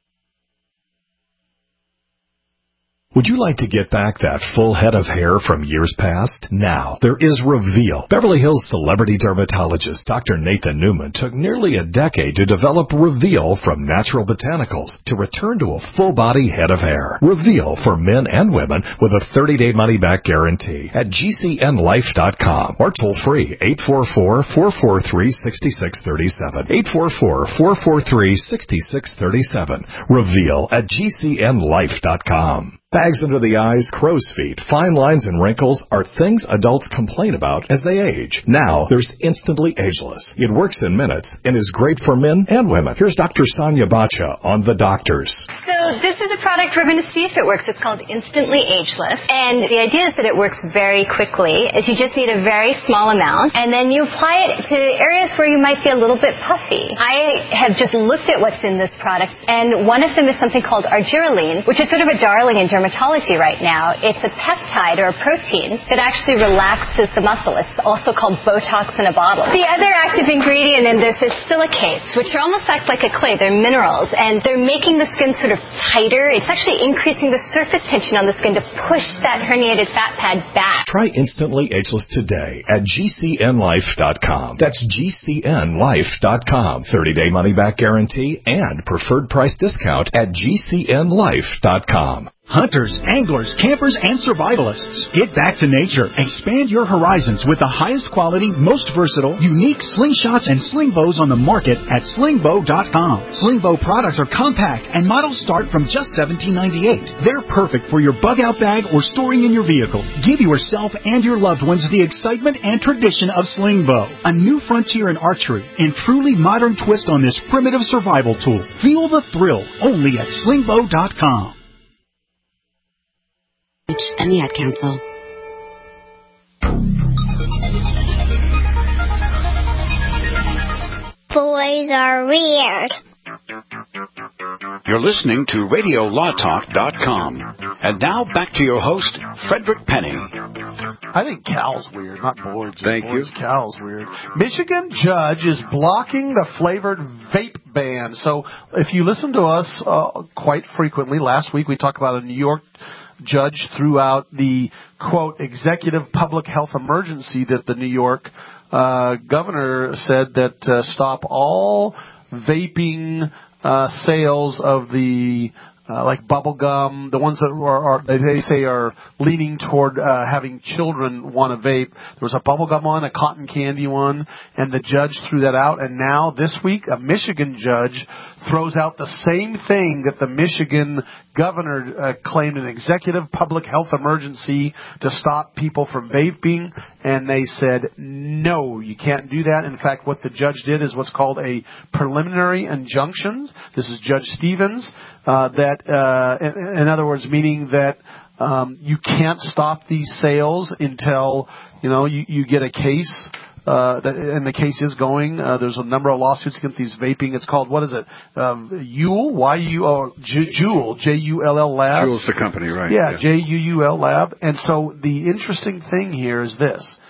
Would you like to get back that full head of hair from years past? Now, there is Reveal. Beverly Hills celebrity dermatologist Dr. Nathan Newman took nearly a decade to develop Reveal from natural botanicals to return to a full-body head of hair. Reveal for men and women with a 30-day money-back guarantee at GCNlife.com or toll-free 844-443-6637. 844-443-6637. Reveal at GCNlife.com. Bags under the eyes, crow's feet, fine lines, and wrinkles are things adults complain about as they age. Now, there's Instantly Ageless. It works in minutes and is great for men and women. Here's Dr. Sonia Bacha on The Doctors.
So this is a product we're going to see if it works. It's called Instantly Ageless. And the idea is that it works very quickly, as you just need a very small amount, and then you apply it to areas where you might be a little bit puffy. I have just looked at what's in this product, and one of them is something called argireline, which is sort of a darling in dermatology right now. It's a peptide or a protein that actually relaxes the muscle. It's also called Botox in a bottle. The other active ingredient in this is silicates, which are almost act like a clay. They're minerals, and they're making the skin sort of tighter. It's actually increasing the surface tension on the skin to push that herniated fat pad back.
Try Instantly Ageless today at GCNlife.com. That's GCNlife.com. 30-day money-back guarantee and preferred price discount at GCNlife.com.
Hunters, anglers, campers, and survivalists. Get back to nature. Expand your horizons with the highest quality, most versatile, unique slingshots and sling bows on the market at slingbow.com. Slingbow products are compact and models start from just $17.98. They're perfect for your bug out bag or storing in your vehicle. Give yourself and your loved ones the excitement and tradition of Slingbow, a new frontier in archery and truly modern twist on this primitive survival tool. Feel the thrill only at slingbow.com.
And the Ad Council.
Boys are weird.
You're listening to RadioLawTalk.com. And now back to your host, Frederick Penny.
I think Cal's weird, not Boyd's.
Thank you.
Cal's weird. Michigan judge is blocking the flavored vape ban. So if you listen to us quite frequently, last week we talked about a New York judge threw out the, quote, executive public health emergency that the New York governor said that stop all vaping sales of the like bubble gum, the ones that are they say are leaning toward having children want to vape. There was a bubble gum one, a cotton candy one, and the judge threw that out. And now this week, a Michigan judge throws out the same thing that the Michigan governor claimed an executive public health emergency to stop people from vaping, and they said, no, you can't do that. In fact, what the judge did is what's called a preliminary injunction. This is Judge Stevens, in other words, meaning that you can't stop these sales until, you get a case. And the case is going. There's a number of lawsuits against these vaping. It's called, what is it? Juul, Juul, J-U-L-L Labs.
Juul's the company, right?
Yeah, J-U-U-L Lab. And so the interesting thing here is this.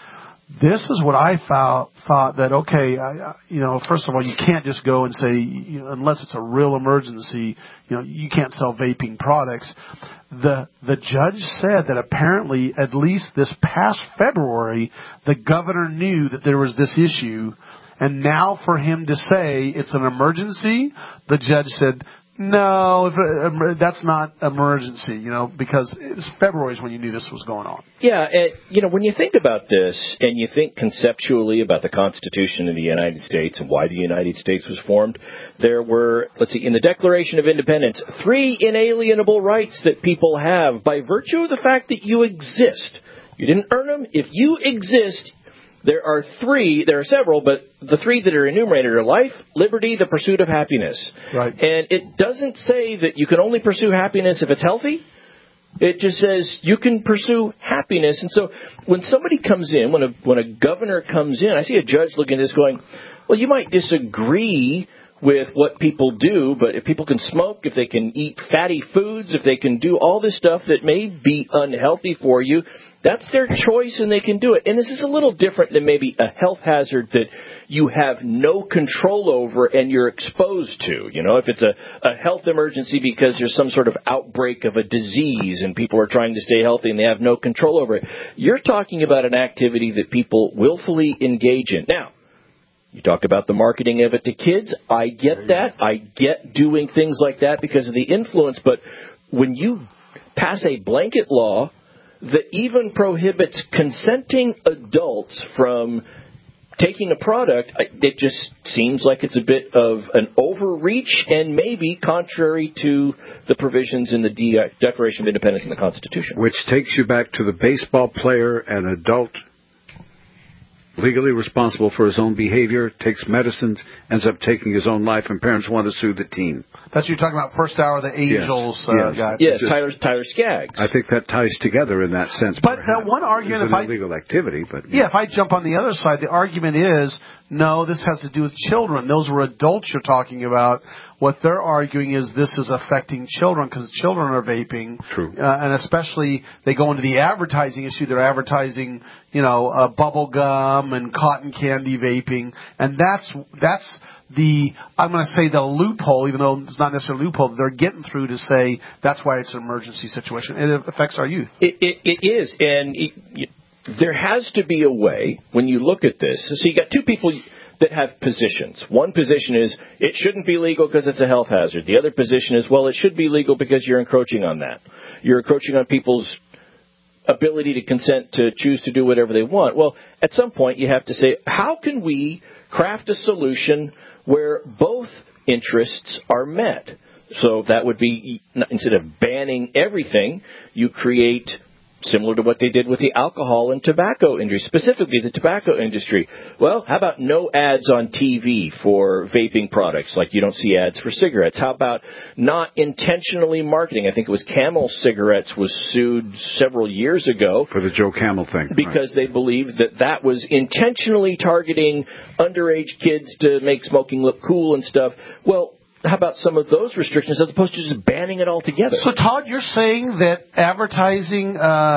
This is what I thought that, okay, first of all, you can't just go and say, unless it's a real emergency, you can't sell vaping products. The judge said that apparently, at least this past February, the governor knew that there was this issue, and now for him to say it's an emergency, the judge said, no, that's not emergency, because it's February is when you knew this was going on.
Yeah, and, when you think about this and you think conceptually about the Constitution of the United States and why the United States was formed, there were, in the Declaration of Independence, 3 inalienable rights that people have by virtue of the fact that you exist. You didn't earn them. If you exist, there are several, but the 3 that are enumerated are life, liberty, the pursuit of happiness.
Right.
And it doesn't say that you can only pursue happiness if it's healthy. It just says you can pursue happiness. And so when somebody comes in, when a governor comes in, I see a judge looking at this going, well, you might disagree with what people do, but if people can smoke, if they can eat fatty foods, if they can do all this stuff that may be unhealthy for you, that's their choice and they can do it. And this is a little different than maybe a health hazard that you have no control over and you're exposed to. If it's a health emergency because there's some sort of outbreak of a disease and people are trying to stay healthy and they have no control over it. You're talking about an activity that people willfully engage in. Now, you talk about the marketing of it to kids. I get that. I get doing things like that because of the influence. But when you pass a blanket law that even prohibits consenting adults from taking a product, it just seems like it's a bit of an overreach and maybe contrary to the provisions in the Declaration of Independence and the Constitution.
Which takes you back to the baseball player, an adult legally responsible for his own behavior, takes medicines, ends up taking his own life, and parents want to sue the team.
That's what you're talking about, first hour, the Angels guy.
Yes, Tyler Skaggs.
I think that ties together in that sense.
But that one argument,
it's an illegal activity. But
if I jump on the other side, the argument is, no, this has to do with children. Those were adults you're talking about. What they're arguing is this is affecting children because children are vaping.
True.
And especially they go into the advertising issue. They're advertising, bubble gum and cotton candy vaping. And that's the, I'm going to say the loophole, even though it's not necessarily a loophole, they're getting through to say that's why it's an emergency situation. And it affects our youth.
It is. And there has to be a way when you look at this. So you got 2 people that have positions. One position is it shouldn't be legal because it's a health hazard. The other position is, well, it should be legal because you're encroaching on that. You're encroaching on people's ability to consent to choose to do whatever they want. Well, at some point you have to say, how can we craft a solution where both interests are met? So that would be, instead of banning everything, you create, similar to what they did with the alcohol and tobacco industry, specifically the tobacco industry. Well, how about no ads on TV for vaping products, like you don't see ads for cigarettes? How about not intentionally marketing? I think it was Camel Cigarettes was sued several years ago.
For the Joe Camel thing.
Because they believed that was intentionally targeting underage kids to make smoking look cool and stuff. Well, how about some of those restrictions as opposed to just banning it altogether?
So, Todd, you're saying that advertising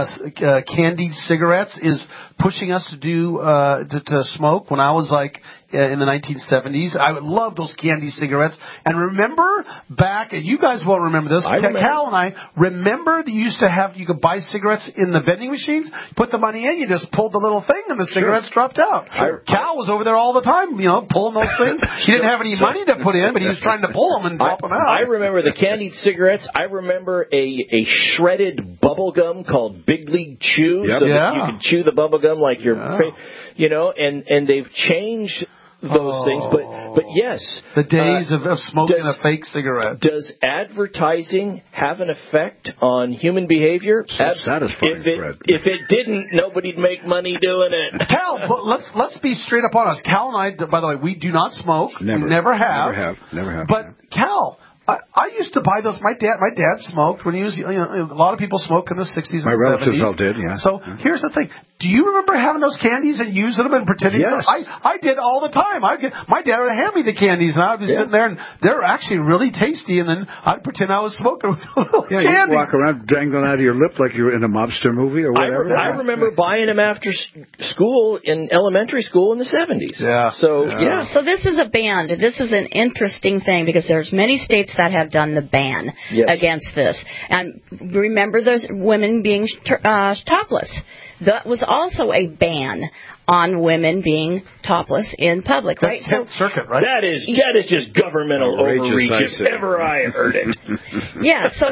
candied cigarettes is pushing us to do to smoke? When I was in the 1970s, I would love those candy cigarettes. And remember back, and you guys won't remember this, Cal and I remember you used to have, you could buy cigarettes in the vending machines, put the money in, you just pulled the little thing, and the cigarettes dropped out. Cal was over there all the time, pulling those things. He didn't have any money to put in, but he was trying to pull them and drop them out.
I remember the candied cigarettes. I remember a shredded bubble gum called Big League Chew, so that you could chew the bubble gum like your, and they've changed those things, but yes,
the days of smoking a fake cigarette.
Does advertising have an effect on human behavior?
Satisfying, Fred.
If it didn't, nobody'd make money doing it.
Cal, let's be straight up honest. Cal and I, by the way, we do not smoke. Never have. But Cal, I used to buy those. My dad smoked when he was. A lot of people smoked in the 60s and 70s.
My relatives all did. Yeah.
So here's the thing. do you remember having those candies and using them and pretending?
Yes.
I did all the time. My dad would hand me the candies, and I'd be sitting there, and they're actually really tasty, and then I'd pretend I was smoking with little candies.
You walk around dangling out of your lip like you were in a mobster movie or whatever.
I remember buying them after school in elementary school in the 70s.
Yeah.
So
So this is a ban. This is an interesting thing because there's many states that have done the ban against this. And remember those women being topless. That was also a ban on women being topless in public, right?
That's 10th Circuit, right?
That is just governmental overreach if ever I heard it.
Yeah, so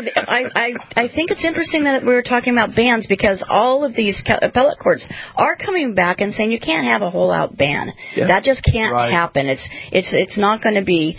I think it's interesting that we were talking about bans because all of these appellate courts are coming back and saying you can't have a whole-out ban. Yeah. That just can't happen. It's not going to be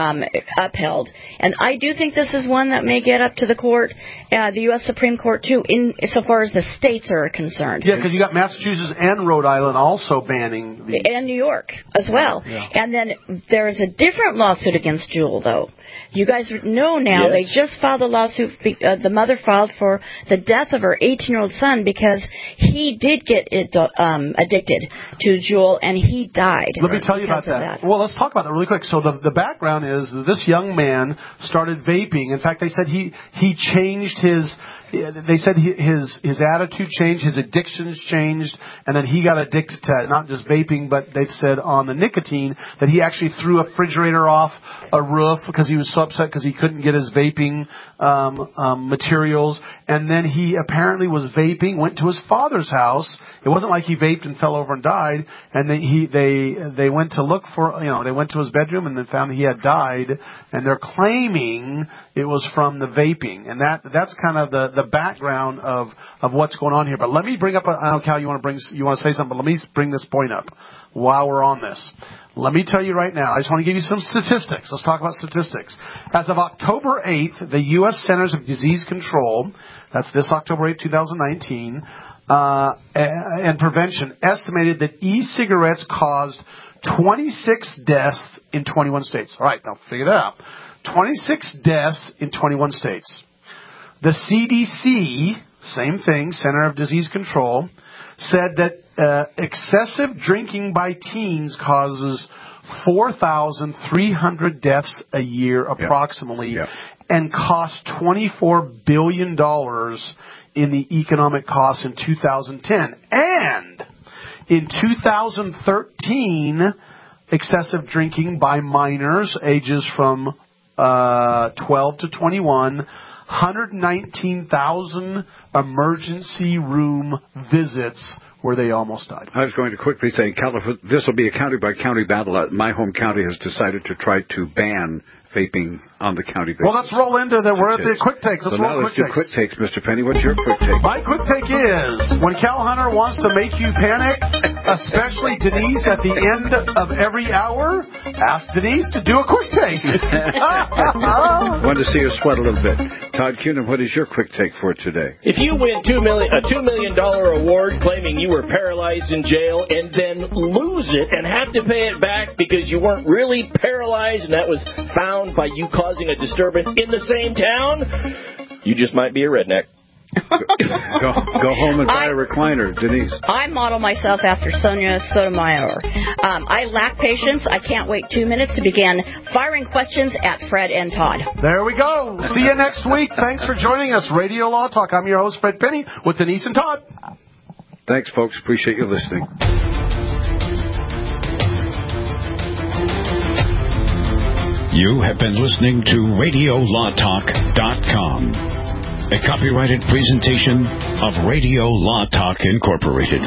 upheld. And I do think this is one that may get up to the court, the U.S. Supreme Court, too, so far as the states are concerned.
Yeah, because you got Massachusetts and Rhode Island also banning these.
And New York as well. Yeah. And then there's a different lawsuit against Juul, though. You guys know now they just filed a lawsuit. The mother filed for the death of her 18-year-old son because he did get addicted to Juul and he died.
Let me tell you about that. Well, let's talk about that really quick. So the background is that this young man started vaping. In fact, they said he changed his. They said his attitude changed, his addictions changed, and then he got addicted to not just vaping, but they said on the nicotine that he actually threw a refrigerator off a roof because he was so upset because he couldn't get his vaping materials. And then he apparently was vaping, went to his father's house. It wasn't like he vaped and fell over and died. And they went to look for, they went to his bedroom and then found he had died. And they're claiming it was from the vaping. And that's kind of the background of what's going on here. But let me bring up, I don't know, Cal, you want to say something, but let me bring this point up while we're on this. Let me tell you right now, I just want to give you some statistics. Let's talk about statistics. As of October 8th, the U.S. Centers of Disease Control, that's this October 8, 2019, and Prevention estimated that e-cigarettes caused 26 deaths in 21 states. All right, now figure that out. 26 deaths in 21 states. The CDC, same thing, Center of Disease Control, said that excessive drinking by teens causes 4,300 deaths a year approximately and costs $24 billion in the economic costs in 2010. And in 2013, excessive drinking by minors ages from 12 to 21, 119,000 emergency room visits where they almost died.
I was going to quickly say, California, this will be a county-by-county battle. My home county has decided to try to ban vaping on the county basis.
Well, let's roll into that. We're at the quick takes. Let's roll quick takes.
Quick takes, Mr. Penny. What's your quick take?
My quick take is when Cal Hunter wants to make you panic, especially Denise at the end of every hour, ask Denise to do a quick take.
Wanted to see her sweat a little bit. Todd Cunin, what is your quick take for today?
If you win a $2 million award claiming you were paralyzed in jail and then lose it and have to pay it back because you weren't really paralyzed and that was found by you causing a disturbance in the same town, you just might be a redneck.
Go home and buy a recliner, Denise.
I model myself after Sonia Sotomayor. I lack patience. I can't wait 2 minutes to begin firing questions at Fred and Todd.
There we go. See you next week. Thanks for joining us. Radio Law Talk. I'm your host, Fred Penny, with Denise and Todd.
Thanks, folks. Appreciate you listening.
You have been listening to RadioLawTalk.com, a copyrighted presentation of Radio Law Talk Incorporated.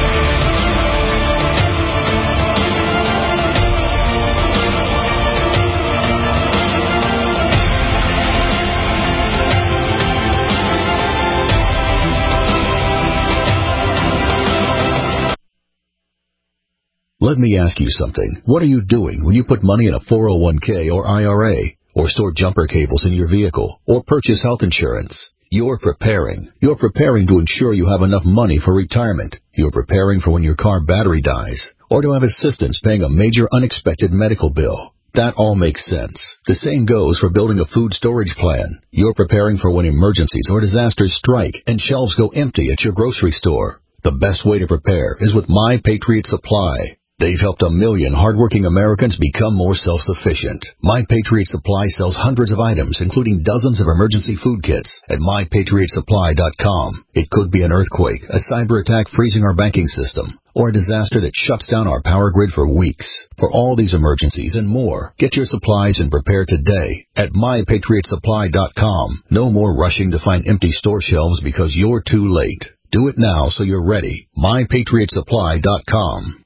Let me ask you something. What are you doing when you put money in a 401k or IRA, or store jumper cables in your vehicle, or purchase health insurance? You're preparing. You're preparing to ensure you have enough money for retirement. You're preparing for when your car battery dies, or to have assistance paying a major unexpected medical bill. That all makes sense. The same goes for building a food storage plan. You're preparing for when emergencies or disasters strike and shelves go empty at your grocery store. The best way to prepare is with My Patriot Supply. They've helped 1 million hardworking Americans become more self-sufficient. My Patriot Supply sells hundreds of items, including dozens of emergency food kits at MyPatriotSupply.com. It could be an earthquake, a cyber attack freezing our banking system, or a disaster that shuts down our power grid for weeks. For all these emergencies and more, get your supplies and prepare today at MyPatriotSupply.com. No more rushing to find empty store shelves because you're too late. Do it now so you're ready. MyPatriotSupply.com.